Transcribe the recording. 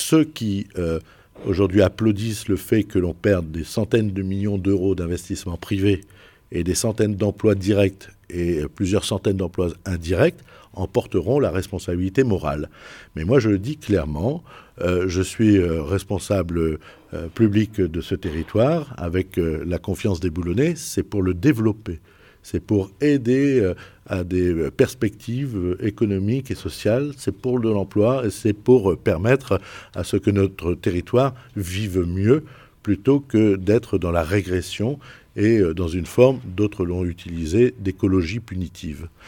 ceux qui aujourd'hui applaudissent le fait que l'on perde des centaines de millions d'euros d'investissements privés et des centaines d'emplois directs et plusieurs centaines d'emplois indirects en porteront la responsabilité morale. Mais moi, je le dis clairement, je suis responsable public de ce territoire avec la confiance des Boulonnais, c'est pour le développer. C'est pour aider à des perspectives économiques et sociales, c'est pour de l'emploi et c'est pour permettre à ce que notre territoire vive mieux plutôt que d'être dans la régression et dans une forme, d'autres l'ont utilisé, d'écologie punitive.